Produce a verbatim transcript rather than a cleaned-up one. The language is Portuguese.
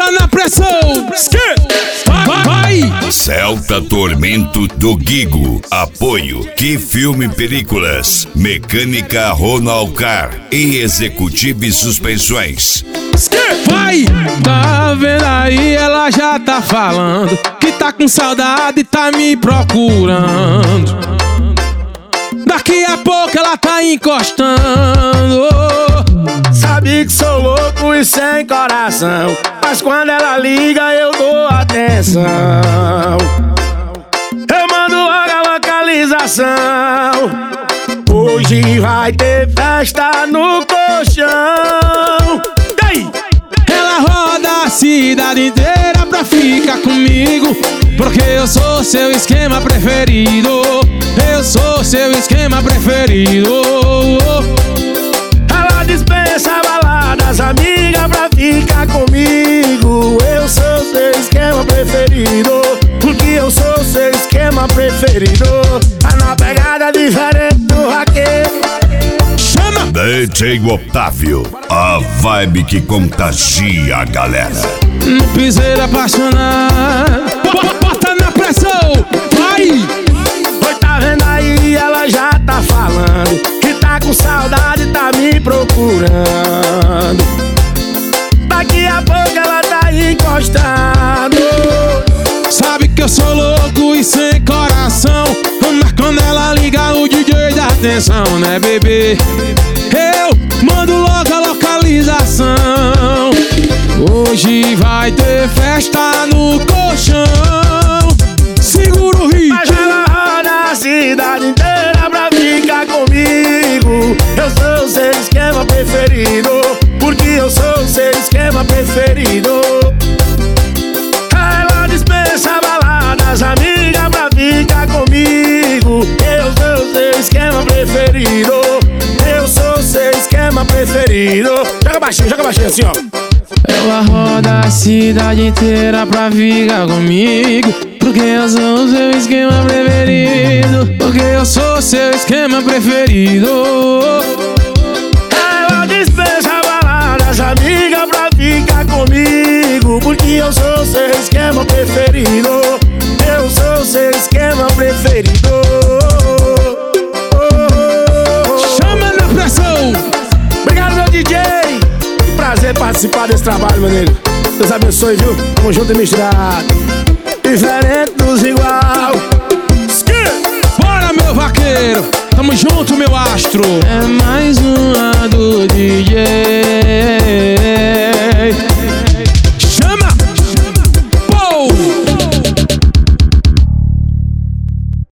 bota na pressão. Vai, vai. Celta Tormento do Guigo. Apoio Que Filme Películas, Mecânica Ronalcar e Executive Suspensões. Vai! Tá vendo aí, ela já tá falando que tá com saudade e tá me procurando. Daqui a pouco ela tá encostando. Sabe que sou louco e sem coração, mas quando ela liga eu dou atenção. Eu mando logo a localização. Hoje vai ter festa no colchão. Ela roda a cidade inteira pra ficar comigo, porque eu sou seu esquema preferido. Eu sou seu esquema preferido. Ela dispensa baladas, amiga, pra ficar comigo. Eu sou seu esquema preferido, porque eu sou seu esquema preferido. Tá na pegada diferente do vaqueiro. D J Otávio, a vibe que contagia a galera. No piseiro apaixonado, bota na pressão, vai! Oi, tá vendo aí, ela já tá falando que tá com saudade, tá me procurando. Daqui a pouco ela tá encostando. Sabe que eu sou louco e sem coração, mas quando ela liga o D J dá atenção, né, bebê? Eu mando logo a localização. Hoje vai ter festa no colchão. Segura o ritmo. Mas ela roda a cidade inteira pra ficar comigo. Eu sou seu esquema preferido, porque eu sou seu esquema preferido. Ela dispensa baladas, amiga, pra ficar comigo. Eu sou seu esquema preferido. Eu sou seu esquema preferido. Joga baixinho, joga baixinho assim, ó. Ela roda a cidade inteira pra ficar comigo, porque eu sou seu esquema preferido. Porque eu sou seu esquema preferido. Ela dispensa baladas, amiga, pra ficar comigo, porque eu sou seu esquema preferido. Eu sou seu esquema preferido. Chama na pressão. Obrigado, meu D J. Que prazer participar desse trabalho, meu nego. Deus abençoe, viu? Tamo junto e misturado. Diferente dos igual. Bora, meu vaqueiro. Tamo junto, meu astro. É mais uma do D J.